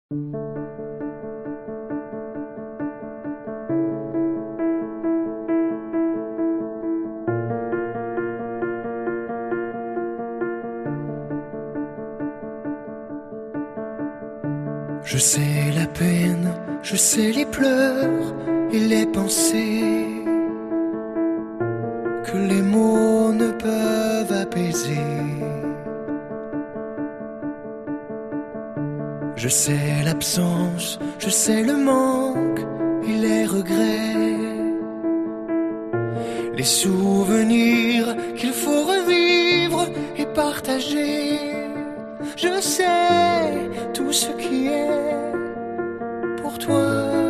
Je sais la peine, je sais les pleurs et les pensées que les mots ne peuvent apaiser. Je sais l'absence, je sais le manque et les regrets, les souvenirs qu'il faut revivre et partager. Je sais tout ce qui est pour toi.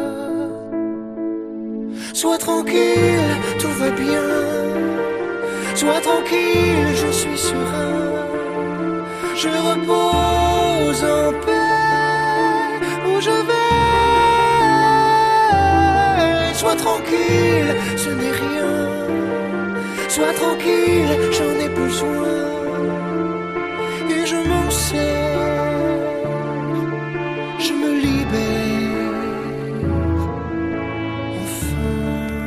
Sois tranquille, tout va bien. Sois tranquille, je suis serein. Je repose en paix où je vais. Sois tranquille, ce n'est rien. Sois tranquille, j'en ai besoin. Et je m'en sers, je me libère, enfin.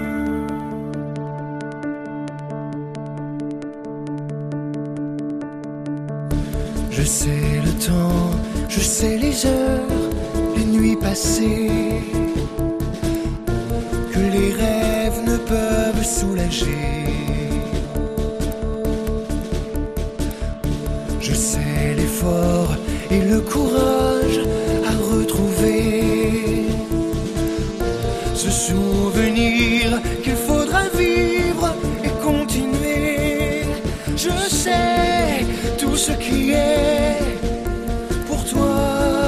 Je sais le temps, je sais les heures, les nuits passées, que les rêves ne peuvent soulager. Je sais l'effort et le courage à retrouver, ce souvenir qu'il faudra vivre et continuer. Je sais tout ce qui est pour toi.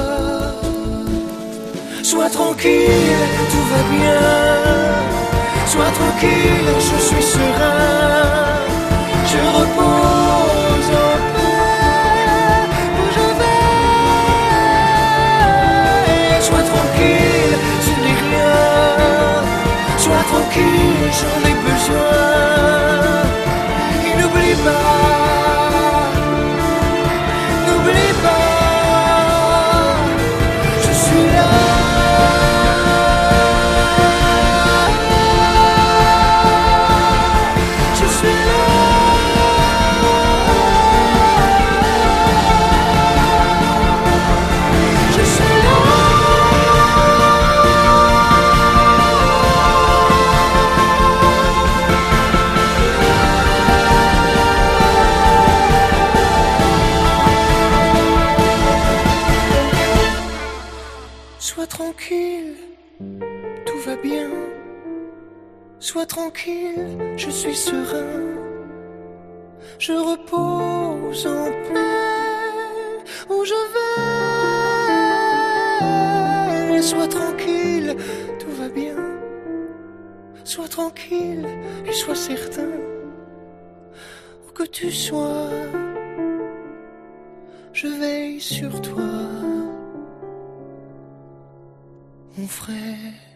Sois tranquille, tout va bien. Sois tranquille, je suis serein. Je repose en paix où je vais. Sois tranquille, ce n'est rien. Sois tranquille, j'en ai besoin. Et n'oublie pas. Sois tranquille, tout va bien. Sois tranquille, je suis serein. Je repose en paix où je vais. Sois tranquille, tout va bien. Sois tranquille et sois certain. Où que tu sois, je veille sur toi, mon frère.